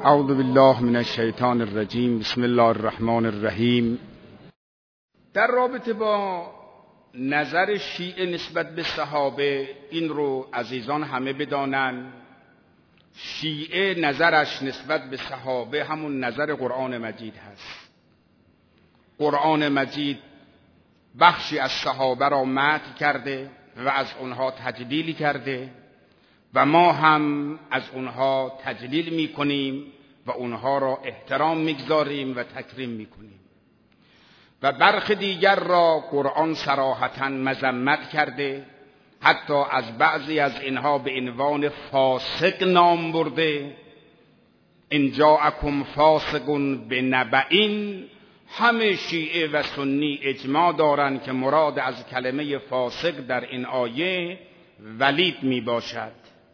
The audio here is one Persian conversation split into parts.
اعوذ بالله من الشیطان الرجیم. بسم الله الرحمن الرحیم. در رابطه با نظر شیعه نسبت به صحابه، این رو عزیزان همه بدانن، شیعه نظرش نسبت به صحابه همون نظر قرآن مجید هست. قرآن مجید بخشی از صحابه را مدح کرده و از اونها تجلیل کرده و ما هم از اونها تجلیل میکنیم و اونها را احترام میگذاریم و تکریم میکنیم. و برخی دیگر را قرآن صراحتاً مذمت کرده، حتی از بعضی از اینها به عنوان فاسق نام برده. ان جاءکم فاسق بنبأ. همه شیعه و سنی اجماع دارند که مراد از کلمه فاسق در این آیه ولید می باشد.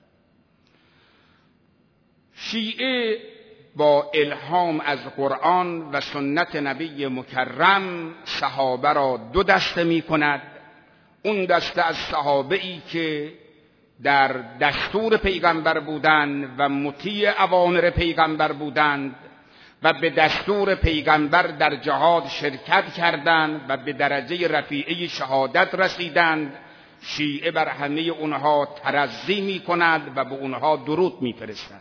شیعه با الهام از قرآن و سنت نبی مکرم صحابه را دو دسته می کند. اون دسته از صحابه ای که در دستور پیغمبر بودند و مطیع اوامر پیغمبر بودند و به دستور پیغمبر در جهاد شرکت کردند و به درجه رفیعه شهادت رسیدند. شیعه بر همه اونها ترضی می کند و به اونها درود می فرستد.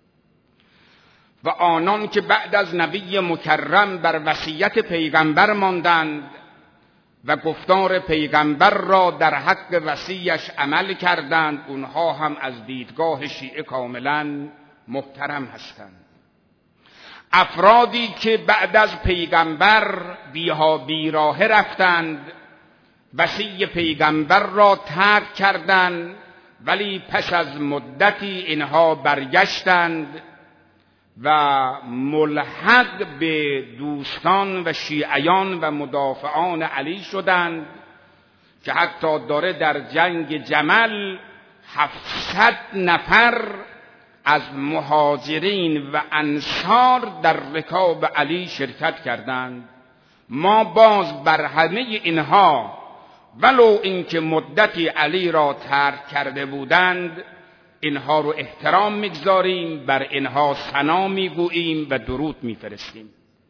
و آنان که بعد از نبی مکرم بر وصیت پیغمبر ماندند و گفتار پیغمبر را در حق وصیش عمل کردند، اونها هم از دیدگاه شیعه کاملا محترم هستند. افرادی که بعد از پیغمبر بیها بیراه رفتند، وصی پیغمبر را ترک کردند، ولی پس از مدتی اینها برگشتند و ملحق به دوستان و شیعیان و مدافعان علی شدند که حتی داره در جنگ جمل 700 نفر از مهاجرین و انصار در رکاب علی شرکت کردند. ما باز بر همه اینها ولو اینکه مدتی علی را ترک کرده بودند، اینها رو احترام میگذاریم، بر اینها ثنا میگوییم و درود میفرستیم.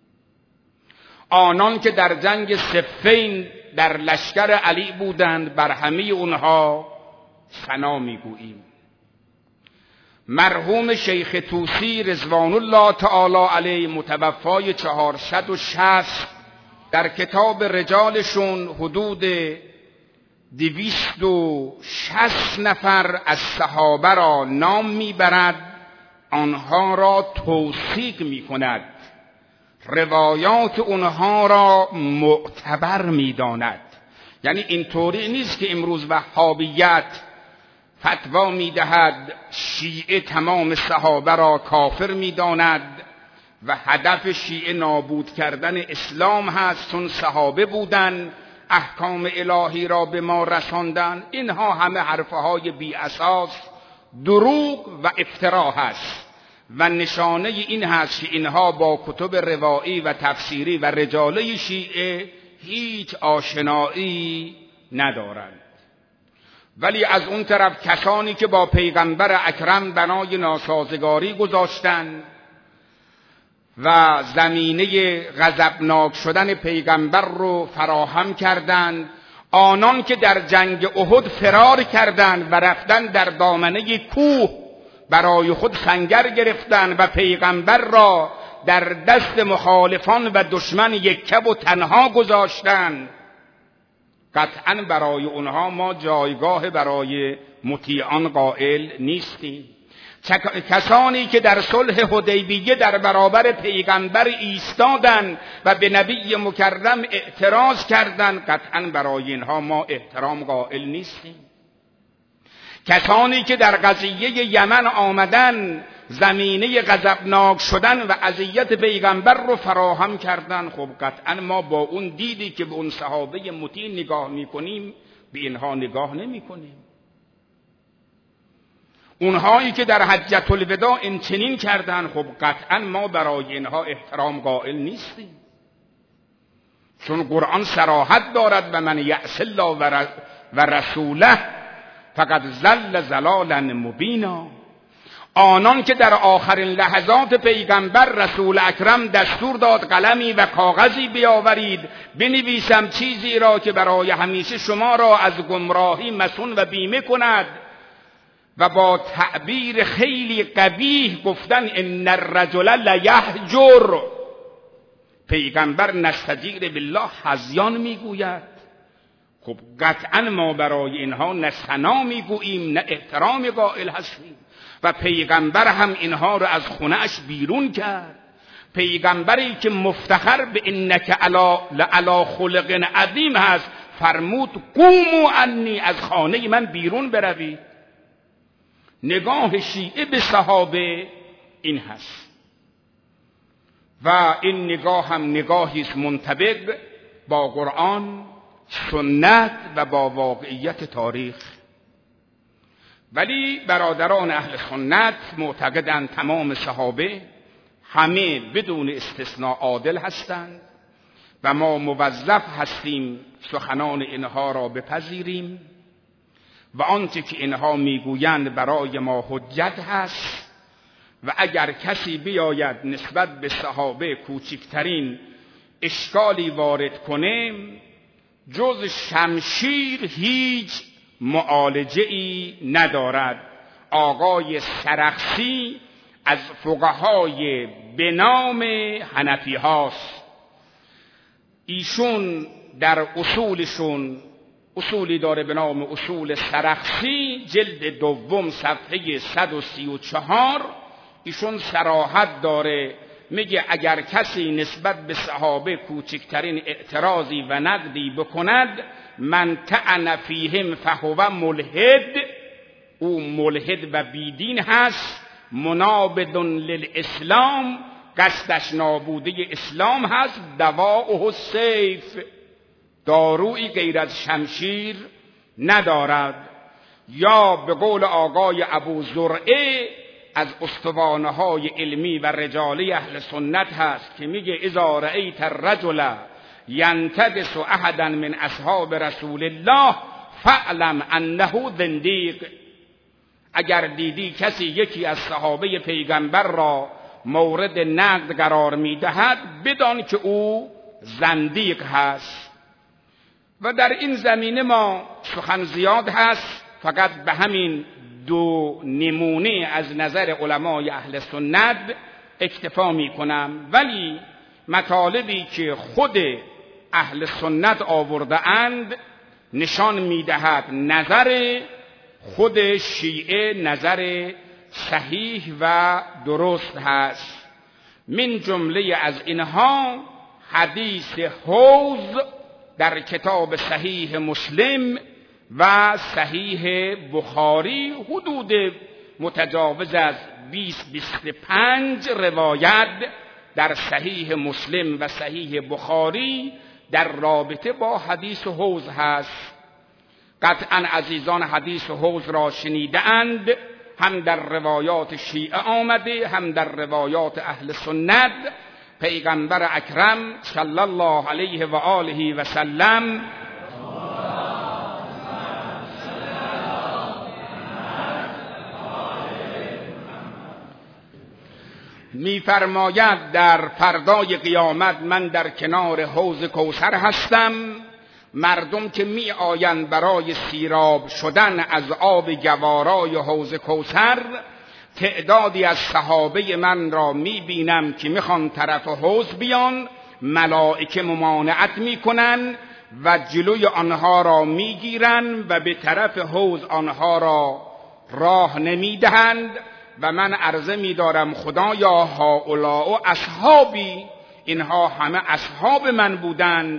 آنان که در جنگ صفین در لشکر علی بودند، بر همه اونها ثنا میگوییم. مرحوم شیخ طوسی رضوان الله تعالی علیه متوفای 460 در کتاب رجالشون حدود 260 نفر از صحابه را نام میبرد، آنها را توثیق میکند، روایات اونها را معتبر میداند. یعنی اینطوری نیست که امروز وهابیت فتوا میدهد شیعه تمام صحابه را کافر میداند و هدف شیعه نابود کردن اسلام هست چون صحابه بودند، احکام الهی را به ما رساندن. اینها همه حرفهای بی اساس، دروغ و افترا هست و نشانه این هست که اینها با کتب روایی و تفسیری و رجاله شیعه هیچ آشنایی ندارند. ولی از اون طرف کسانی که با پیغمبر اکرم بنای ناسازگاری گذاشتند و زمینه غضبناک شدن پیغمبر رو فراهم کردند، آنان که در جنگ احد فرار کردند و رفتن در دامنه کوه برای خود سنگر گرفتند و پیغمبر را در دست مخالفان و دشمن یکه و تنها گذاشتند، قطعا برای اونها ما جایگاه برای مطیعان قائل نیستیم. کسانی که در صلح حدیبیه در برابر پیغمبر ایستادند و به نبی مکرم اعتراض کردند، قطعا برای اینها ما احترام قائل نیستیم. کسانی که در قضیه یمن آمدن زمینه غضبناک شدن و اذیت پیغمبر رو فراهم کردن، خب قطعا ما با اون دیدی که به اون صحابه مطیع نگاه میکنیم به اینها نگاه نمیکنیم. اونهایی که در حجة الوداع این چنین کردن، خب قطعا ما برای اینها احترام قائل نیستیم، چون قرآن صراحت دارد و من یعص الله و رسوله فقد ضل ضلالا مبینا. آنان که در آخرین لحظات پیغمبر رسول اکرم دستور داد قلمی و کاغذی بیاورید بنویسم چیزی را که برای همیشه شما را از گمراهی مصون و بیمه کند، و با تعبیر خیلی قبیح گفتن ان الرجل لیهجر، پیغمبر نستجیر بالله هذیان میگوید. خب قطعا ما برای اینها نه ثنا میگوییم نه احترام قائل هستیم. و پیغمبر هم اینها رو از خونه‌اش بیرون کرد. پیغمبری که مفتخر به انک علی خلق عظیم هست فرمود قوموا عنی، از خانه من بیرون بروید. نگاه شیعه به صحابه این هست و این نگاه هم نگاهی است منطبق با قرآن، سنت و با واقعیت تاریخ. ولی برادران اهل سنت معتقدند تمام صحابه همه بدون استثناء عادل هستند و ما موظف هستیم سخنان اینها را بپذیریم و آنچه که اینها میگویند برای ما حجت هست. و اگر کسی بیاید نسبت به صحابه کوچکترین اشکالی وارد کنه، جز شمشیر هیچ معالجه‌ای ندارد. آقای سرخسی از فقهای به نام حنفی هاست. ایشون در اصولشون اصولی داره به نام اصول سرخسی، جلد دوم صفحه 134. ایشون صراحت داره، میگه اگر کسی نسبت به صحابه کوچکترین اعتراضی و نقدی بکند، من طعن فیهم فهو ملحد، او ملحد و بیدین هست، منابض للاسلام، قصدش نابودی اسلام هست، دواؤه السیف، دارویی غیر از شمشیر ندارد. یا به قول آقای ابو زرعه از استوانه های علمی و رجالی اهل سنت هست که میگه اذا رأیت الرجل ینتدس احدا من اصحاب رسول الله فاعلم انه زندیق، اگر دیدی کسی یکی از صحابه پیغمبر را مورد نقد قرار میدهد بدان که او زندیق هست. و در این زمینه ما سخن زیاد هست، فقط به همین دو نمونه از نظر علمای اهل سنت اکتفا می کنم. ولی مطالبی که خود اهل سنت آورده اند نشان می دهد نظر خود شیعه نظر صحیح و درست هست. من جمله از اینها حدیث حوض در کتاب صحیح مسلم و صحیح بخاری حدود متجاوز از 20-25 روایت در صحیح مسلم و صحیح بخاری در رابطه با حدیث حوض هست. قطعا عزیزان حدیث حوض را شنیده اند، هم در روایات شیعه آمده هم در روایات اهل سنت. پیغمبر اکرم صلی الله علیه و آله و سلم می‌فرماید در فردای قیامت من در کنار حوض کوثر هستم، مردم که می آیند برای سیراب شدن از آب گوارای حوض کوثر، تعدادی از صحابه من را می بینم که میخوان طرف حوض بیان، ملائکه ممانعت میکنن و جلوی آنها را میگیرن و به طرف حوض آنها را راه نمیدهند و من عرضه میدارم خدایا هؤلاء اصحابی، اینها همه اصحاب من بودند.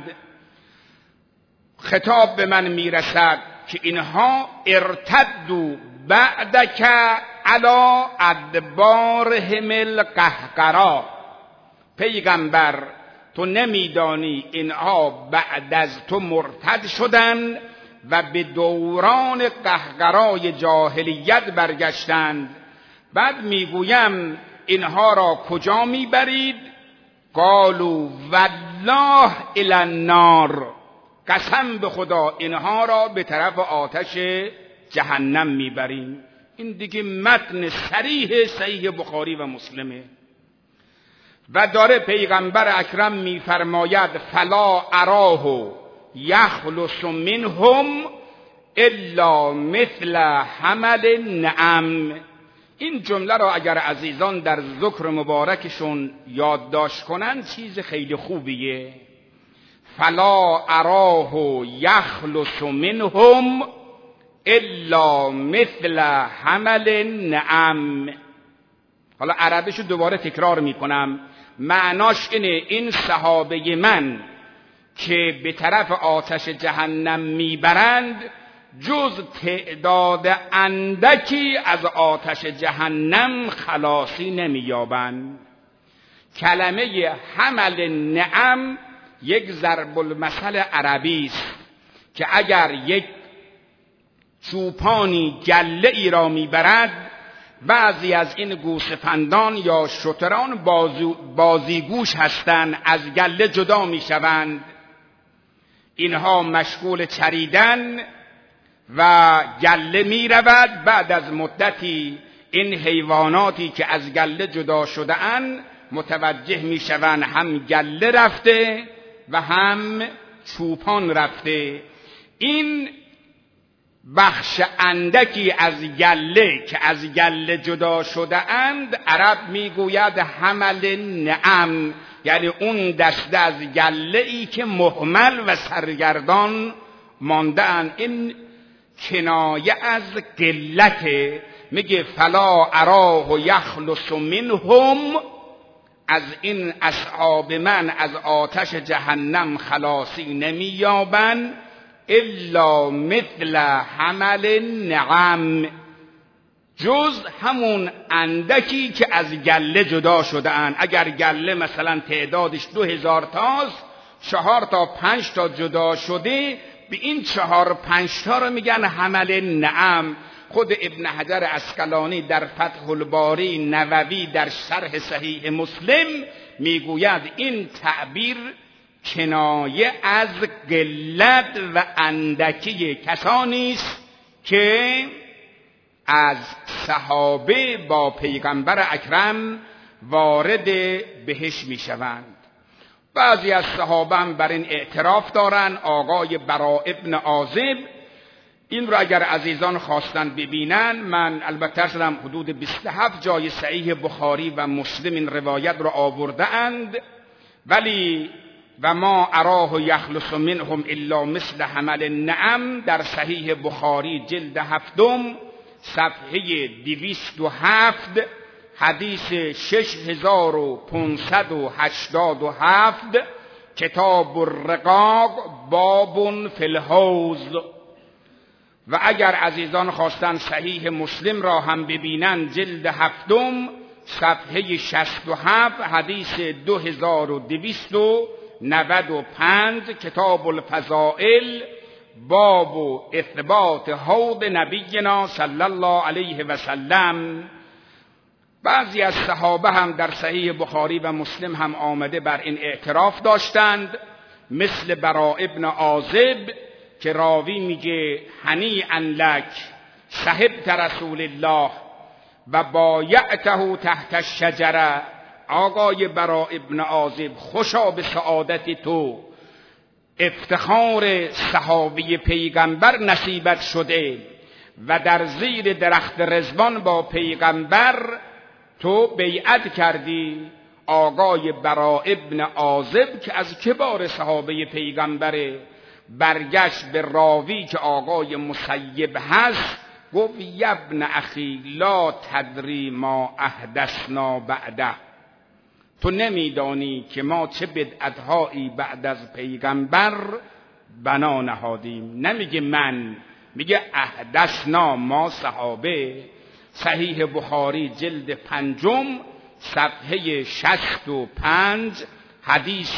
خطاب به من میرسد که اینها ارتدوا بعدک علی ادبارهم القهقرا، پیغمبر تو نمیدانی اینها بعد از تو مرتد شدند و به دوران قهقرای جاهلیت برگشتند. بعد میگویم اینها را کجا میبرید؟ قالوا والله الی النار، قسم به خدا اینها را به طرف آتش جهنم میبریم. این دیگه متن صریح صحیح بخاری و مسلمه. و داره پیغمبر اکرم میفرماید فلا اراه یخلص منهم الا مثل حمل النعم. این جمله را اگر عزیزان در ذکر مبارکشون یادداشت کنن چیز خیلی خوبیه. فلا اراه یخلص منهم الا مثل حمل النعم. حالا عربیشو دوباره تکرار میکنم، معناش اینه این صحابه من که به طرف آتش جهنم میبرند جز تعداد اندکی از آتش جهنم خلاصی نمییابند. کلمه حمل نعم یک ضرب المثل عربی است که اگر یک چوپانی گله ای را میبرد، بعضی از این گوسفندان یا شتران بازیگوش هستند، از گله جدا میشوند. اینها مشغول چریدن و گله می رود. بعد از مدتی این حیواناتی که از گله جدا شده اند متوجه می شوند هم گله رفته و هم چوپان رفته. این بخش اندکی از گله که از گله جدا شده اند عرب می گوید حمل نعم، یعنی اون دسته از گله ای که مهمل و سرگردان مانده اند. این کنایه از قلت. میگه فلا اراه یخلص منهم، از این اصحاب من از آتش جهنم خلاصی نمییابند الا مثل حمل النعم، جز همون اندکی که از گله جدا شده اند. اگر گله مثلا تعدادش 2000 تاست، 4 تا 5 تا جدا شده، به این 4-5 تا رو میگن حمل النعم. خود ابن حجر عسقلانی در فتح الباری، نووی در شرح صحیح مسلم میگوید این تعبیر کنایه از قلت و اندکی کسانی است که از صحابه با پیغمبر اکرم وارد بهشت میشوند. بعضی از صحابه هم بر این اعتراف دارن. آقای براء ابن عازب، این رو اگر عزیزان خواستن ببینن، من البته شدم حدود 27 جای صحیح بخاری و مسلم این روایت رو آورده اند، ولی و ما اراه یخلص منهم الا مثل حمل النعم در صحیح بخاری جلد 7 صفحه 207 حدیث 6587 کتاب الرقاق باب فی الحوض. و اگر عزیزان خواستن صحیح مسلم را هم ببینن جلد 7 صفحه 67 حدیث 2295 کتاب الفضائل باب اثبات حوض نبینا صلی الله علیه و سلم. بعضی از صحابه هم در صحیح بخاری و مسلم هم آمده بر این اعتراف داشتند، مثل براء ابن عازب که راوی میگه هنیئا لک صحبت رسول الله و بایعته تحت الشجره. آقای براء ابن عازب خوشا به سعادت تو، افتخار صحابی پیغمبر نصیبت شده و در زیر درخت رضوان با پیغمبر تو بیعت کردی. آقای براء ابن عازب که از کبار صحابه پیغمبره برگشت به راوی که آقای مسیب هست، گفت یبن اخی لا تدری ما احدثنا بعده، تو نمیدانی که ما چه بدعتهایی بعد از پیغمبر بنا نهادیم. نمیگه من، میگه احدثنا، ما صحابه. صحیح بخاری جلد 5 صفحه 65 حدیث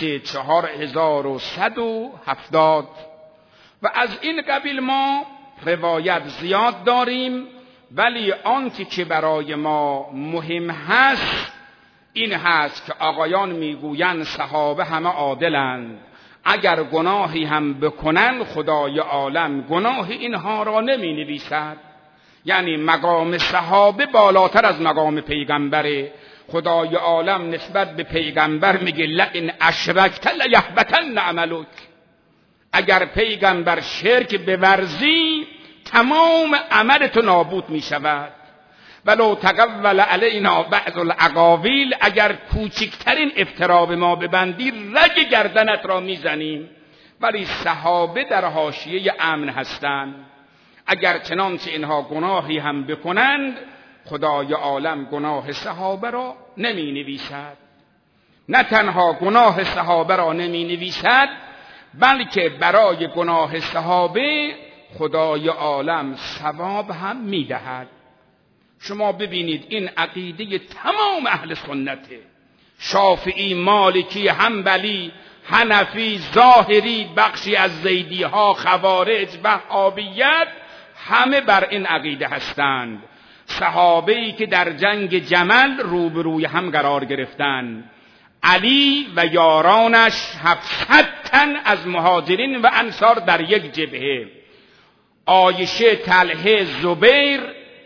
4170. و از این قبیل ما روایت زیاد داریم، ولی آنچه که برای ما مهم هست این هست که آقایان میگویند صحابه همه عادلند، اگر گناهی هم بکنن خدای عالم گناه اینها را نمی نویسد. یعنی مقام صحابه بالاتر از مقام پیغمبره. خدای عالم نسبت به پیغمبر میگه لئن اشرکت لیحبطن عملک، اگر پیغمبر شرک بورزی تمام عملت نابود میشود. ولو تقول علینا بعض الاقاویل، اگر کوچکترین افترا به ما ببندی رگ گردنت را میزنیم. ولی صحابه در حاشیه امن هستند. اگر چنانچه اینها گناهی هم بکنند خدای عالم گناه صحابه را نمی نویسد. نه تنها گناه صحابه را نمی نویسد، بلکه برای گناه صحابه خدای عالم ثواب هم می دهد. شما ببینید این عقیده تمام اهل سنته، شافعی، مالکی، حنبلی، حنفی، ظاهری، بخشی از زیدی ها، خوارج، وهابیت، همه بر این عقیده هستند. صحابه‌ای که در جنگ جمل روبروی هم قرار گرفتند، علی و یارانش 700 تن از مهاجرین و انصار در یک جبهه، عایشه، طلحه، زبیر،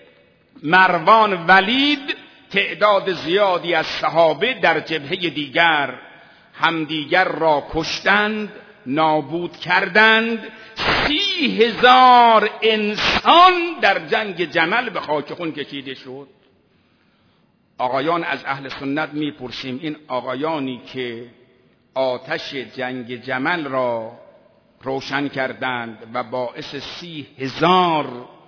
مروان، ولید، تعداد زیادی از صحابه در جبهه دیگر همدیگر را کشتند، نابود کردند. 30,000 انسان در جنگ جمل به خاک خون کشیده شد. آقایان از اهل سنت میپرسیم این آقایانی که آتش جنگ جمل را روشن کردند و باعث 30,000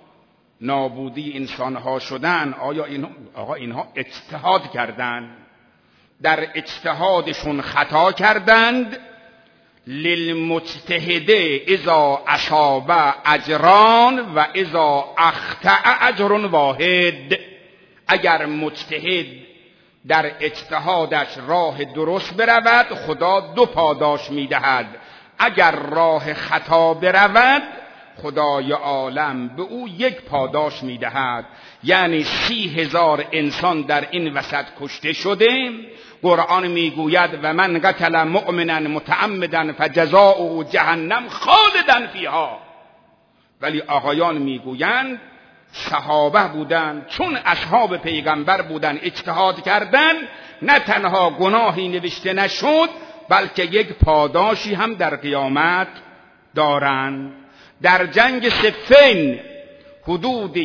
نابودی انسانها شدند، آیا اینها اجتهاد کردند؟ در اجتهادشون خطا کردند. للمجتهد اذا اصاب اجران و اذا اخطأ اجر واحد. اگر مجتهد در اجتهادش راه درست برود خدا 2 پاداش میدهد، اگر راه خطا برود خدای عالم به او 1 پاداش میدهد. یعنی 30,000 انسان در این وسط کشته شده. قرآن میگوید و من قتل مؤمنا متعمدا فجزاؤه جهنم خالدا فیها. ولی آقایان میگویند صحابه بودند، چون اصحاب پیغمبر بودند، اجتهاد کردند، نه تنها گناهی نوشته نشد بلکه 1 پاداشی هم در قیامت دارند. در جنگ صفین حدود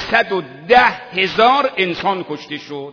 110,000 انسان کشته شد.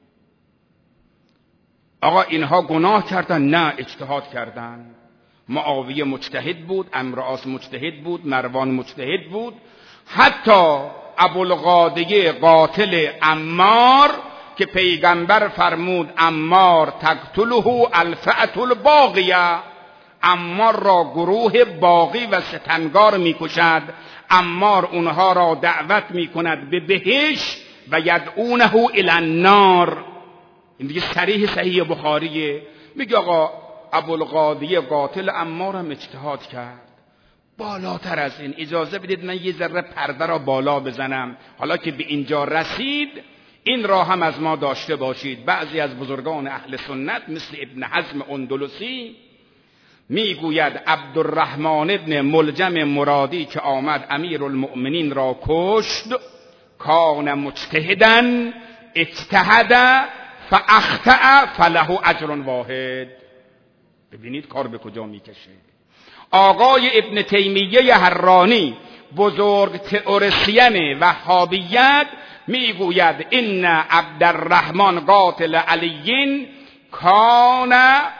آقا اینها گناه کردن؟ نه، اجتهاد کردن. معاویه مجتهد بود، عمرو عاص مجتهد بود، مروان مجتهد بود. حتی ابوالقاضیه قاتل عمار که پیغمبر فرمود عمار تقتله الفئة الباغیه، عمار را گروه باغی و ستمگار میکشد. عمار اونها را دعوت میکند به بهشت و یدعونه الی النار. این دیگه صحیح بخاریه. میگه آقا ابوالقاضیه قاتل عمار هم اجتهاد کرد. بالاتر از این اجازه بدید من یه ذره پرده را بالا بزنم. حالا که به اینجا رسید این را هم از ما داشته باشید. بعضی از بزرگان اهل سنت مثل ابن حزم اندلسی میگوید عبدالرحمن ابن ملجم مرادی که آمد امیرالمؤمنین را کشت، کان مجتهدن اجتهد فاخطأ فله اجر واحد. ببینید کار به کجا میکشه. آقای ابن تیمیه حرانی بزرگ تئوریسین وهابیت میگوید ان عبدالرحمن قاتل علی کان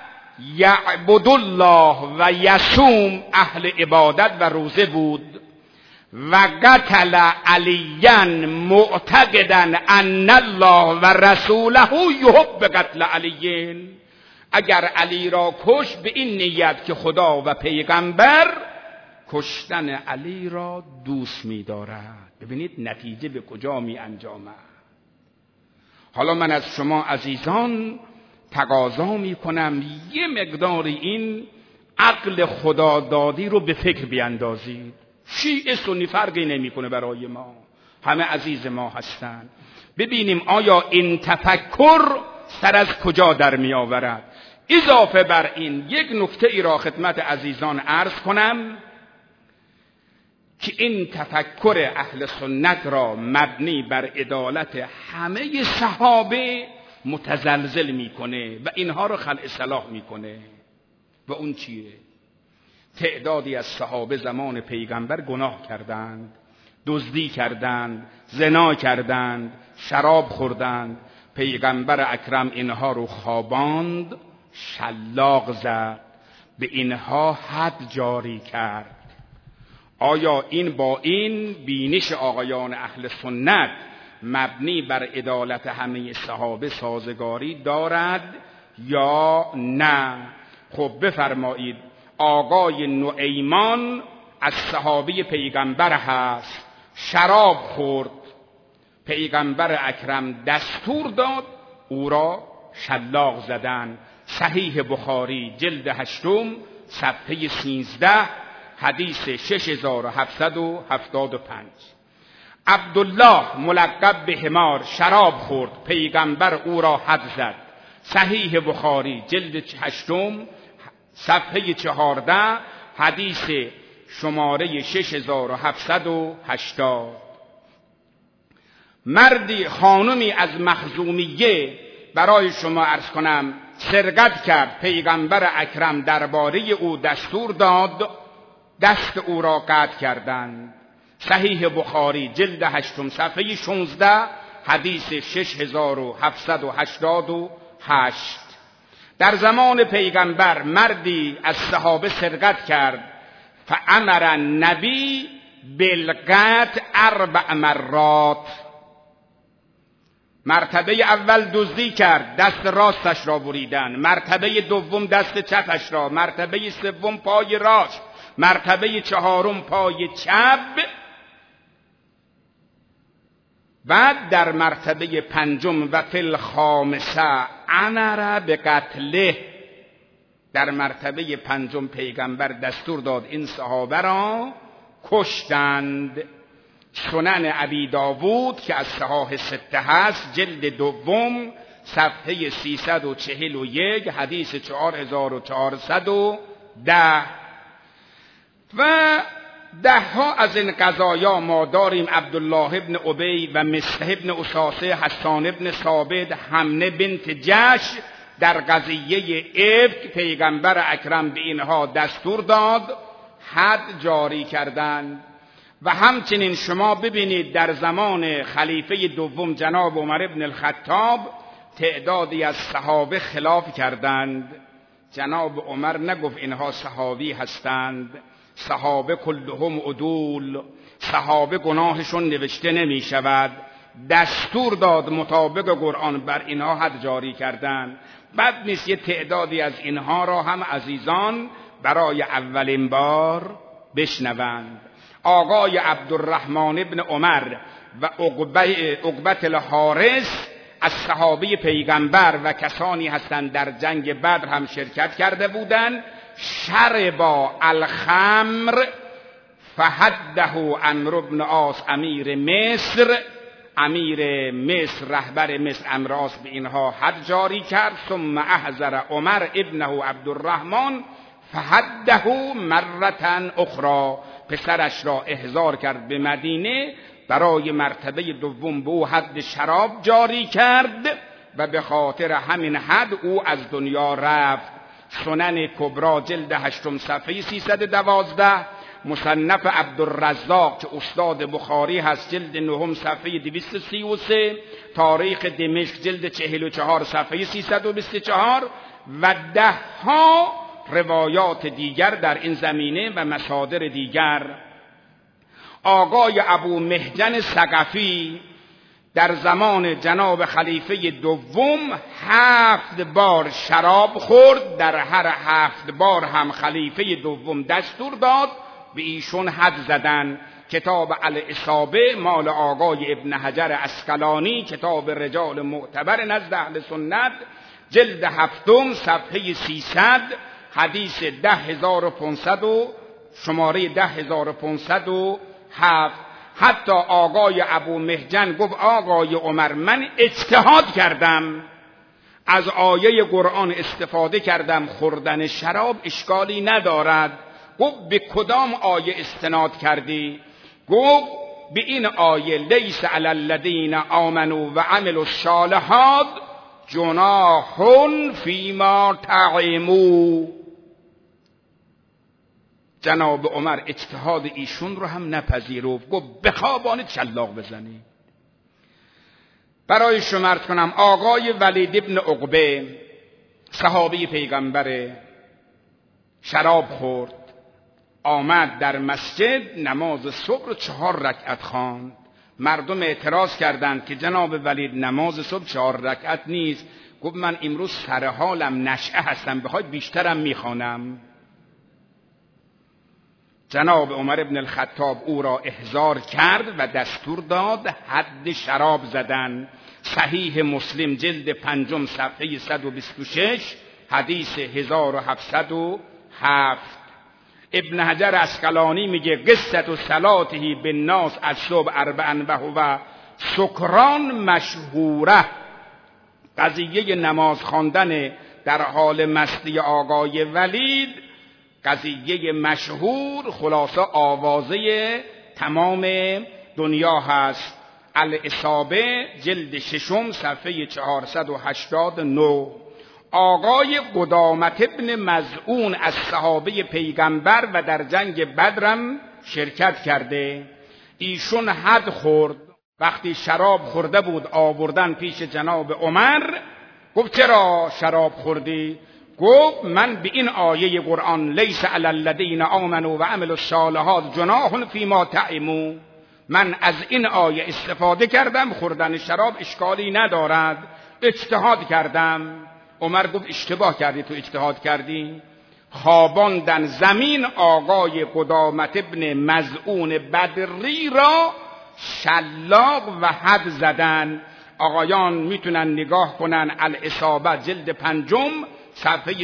یعبد الله و یصوم، اهل عبادت و روزه بود. و قتل علیا معتقدا ان الله و رسوله یحب قتل علی. اگر علی را کش به این نیت که خدا و پیغمبر کشتن علی را دوست می دارد. ببینید نتیجه به کجا می انجامد. حالا من از شما عزیزان تقاضا می کنم یه مقداری این عقل خدادادی رو به فکر بیندازید. شیعه سنی فرقی نمی کنه برای ما، همه عزیز ما هستند. ببینیم آیا این تفکر سر از کجا در می آورد. اضافه بر این یک نکته ای را خدمت عزیزان عرض کنم. که این تفکر اهل سنت را مبنی بر عدالت همه صحابه متزلزل میکنه و اینها رو خلع صلاح میکنه. و اون چیه؟ تعدادی از صحابه زمان پیغمبر گناه کردند، دزدی کردند، زنا کردند، شراب خوردند. پیغمبر اکرم اینها رو خواباند، شلاق زد، به اینها حد جاری کرد. آیا این با این بینش آقایان اهل سنت مبنی بر عدالت همه صحابه سازگاری دارد یا نه؟ خب بفرمایید. آقای نعیمان از صحابه پیغمبر هست، شراب خورد، پیغمبر اکرم دستور داد او را شلاق زدن. صحیح بخاری جلد 8 صفحه 13 حدیث 6775. عبدالله ملقب به حمار شراب خورد، پیغمبر او را حد زد. صحیح بخاری جلد 8 صفحه 14 حدیث شماره 6780. مردی خانمی از مخزومیه برای شما عرض کنم سرقت کرد، پیغمبر اکرم درباره او دستور داد دست او را قطع کردند. صحیح بخاری جلد 8 صفحه 16 حدیث 6788. در زمان پیغمبر مردی از صحابه سرقت کرد، فامر النبی بالقطع 4 مرات. مرتبه اول دزدی کرد، دست راستش را بریدن. مرتبه دوم دست چپش را. مرتبه سوم پای راست. مرتبه چهارم پای چپ. بعد در مرتبه پنجم و فی الخامسه امر به قتله. در مرتبه پنجم پیغمبر دستور داد این صحابه را کشتند. سنن ابی داوود که از صحاح 6 هست جلد 2 صفحه 341 حدیث 4410. و ده ها از این قضایا ما داریم. عبدالله ابن ابی و مصطح ابن اساسه، حسان ابن ثابت، حمنه بنت جش در قضیه افک پیغمبر اکرم به اینها دستور داد حد جاری کردند. و همچنین شما ببینید در زمان خلیفه دوم جناب عمر ابن الخطاب تعدادی از صحابه خلاف کردند. جناب عمر نگفت اینها صحابی هستند، صحابه کلهم عدول، صحابه گناهشون نوشته نمی شود. دستور داد مطابق قرآن بر اینها حد جاری کردند. بد نیست یه تعدادی از اینها را هم عزیزان برای اولین بار بشنوند. آقای عبدالرحمن ابن عمر و عقبة الحارث از صحابه پیغمبر و کسانی هستند در جنگ بدر هم شرکت کرده بودند. شربا الخمر فحده عمرو بن عاص امیر مصر. امیر مصر رهبر مصر عمرو عاص به اینها حد جاری کرد. ثم احضر عمر ابنه عبدالرحمن فحده مرة اخرى. پسرش را احضار کرد به مدینه، برای مرتبه دوم به او حد شراب جاری کرد و به خاطر همین حد او از دنیا رفت. سنن کبرا جلد 8 صفحه 312. مصنف عبدالرزاق که استاد بخاری هست جلد 9 صفحه 233. تاریخ دمشق جلد 44 صفحه 324 و ده ها روایات دیگر در این زمینه و مصادر دیگر. آقای ابو محجن ثقفی در زمان جناب خلیفه دوم 7 بار شراب خورد. در هر 7 بار هم خلیفه دوم دستور داد به ایشون حد زدن. کتاب الاصابه مال آقای ابن حجر عسقلانی، کتاب رجال معتبر نزد اهل سنت جلد 7 صفحه 300 حدیث 10500 و شماره 10507. حتی آقای ابو محجن گفت آقای عمر من اجتهاد کردم، از آیه قرآن استفاده کردم، خوردن شراب اشکالی ندارد. گفت به کدام آیه استناد کردی؟ گفت به این آیه لیس علی الذین آمنوا و عملوا الصالحات جناح فیما طعموا. جناب عمر اجتهاد ایشون رو هم نپذیرفت، گفت بخوابانید شلاق بزنید. برای شما عرض کنم آقای ولید ابن عقبه صحابی پیغمبر شراب خورد، آمد در مسجد نماز صبح رو 4 رکعت خواند. مردم اعتراض کردند که جناب ولید نماز صبح 4 رکعت نیست. گفت من امروز سر حالم نشعه هستم، بخواید بیشترم میخوانم. جناب عمر ابن الخطاب او را احضار کرد و دستور داد حد شراب زدن. صحیح مسلم جلد 5 صفحه 126 حدیث 1707. ابن حجر عسقلانی میگه قصة صلاته بالناس الصبح 4 و هو سکران مشهوره. قضیه نماز خواندن در حال مستی آقای ولید قضیه مشهور، خلاصه آوازه تمام دنیا هست. الاصابه جلد 6 صفحه 489. آقای قدامت ابن مظعون از صحابه پیغمبر و در جنگ بدرم شرکت کرده. ایشون حد خورد، وقتی شراب خورده بود آوردن پیش جناب عمر. گفت چرا شراب خوردی؟ گفت من به این آیه قرآن لیس علی الذین آمنوا و عملوا الصالحات جناح فیما طعموا، من از این آیه استفاده کردم، خوردن شراب اشکالی ندارد، اجتهاد کردم. عمر گفت اشتباه کردی، تو اجتهاد کردی. خواباندن زمین آقای قدامت ابن مظعون بدری را شلاق و حد زدن. آقایان میتونن نگاه کنن الاصابه جلد 5 صفحه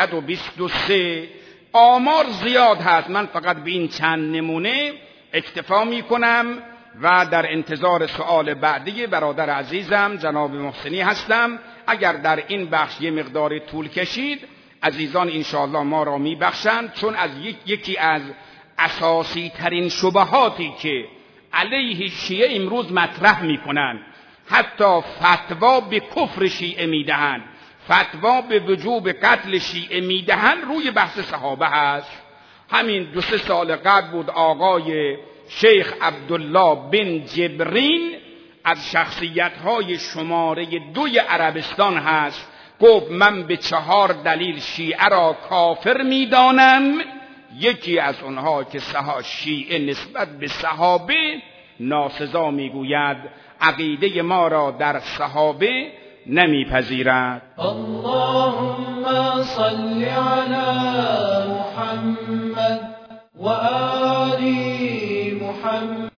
323. آمار زیاد هست، من فقط به این چند نمونه اکتفا میکنم و در انتظار سؤال بعدی برادر عزیزم جناب محسنی هستم. اگر در این بخش یه مقدار طول کشید عزیزان انشاءالله ما را میبخشند، چون از یکی از اساسی ترین شبهاتی که علیه شیعه امروز مطرح میکنن، حتی فتوا به کفر شیعه میدهند، فتوا به وجوب قتل شیعه میدهند، روی بحث صحابه هست. همین 2-3 سال قبل بود آقای شیخ عبدالله بن جبرین از شخصیت‌های شماره 2 عربستان هست، گفت من به 4 دلیل شیعه را کافر میدانم. یکی از اونها که شیعه نسبت به صحابه ناسزا میگوید، عقیده ما را در صحابه نمیپذیرد. اللهم صل علی محمد و آل محمد.